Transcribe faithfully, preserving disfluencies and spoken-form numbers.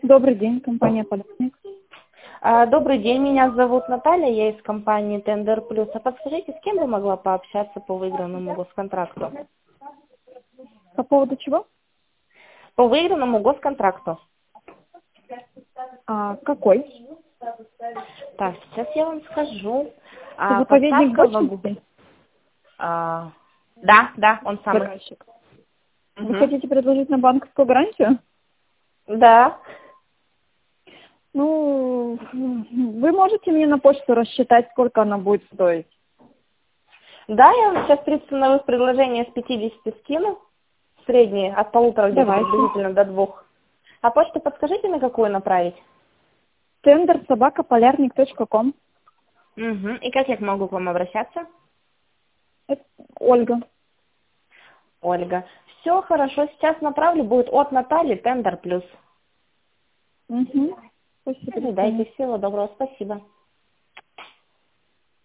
Добрый день, компания «Полярник». А, Добрый день, меня зовут Наталья, я из компании Tender Plus. А подскажите, с кем бы могла пообщаться по выигранному госконтракту? По поводу чего? По выигранному госконтракту. А, какой? Так, сейчас я вам скажу. А, Заповедник поставка вагу... Бочинский? а, Да, да, он самый. Заказчик. Вы Мгм. хотите предложить на банковскую гарантию? Да. Ну, вы можете мне на почту рассчитать, сколько она будет стоить? Да, я вам сейчас тридцать ценовых предложений с пятидесяти скину. Средние, от полутора где-то Давайте. приблизительно до двух. А почту подскажите, на какую направить? Тендер собака полярник точка ком. Угу. И как я могу к вам обращаться? Это Ольга. Ольга. Все хорошо, сейчас направлю, будет от Натальи Тендер Плюс. Угу. Спасибо, до свидания. Дайте всего доброго, спасибо.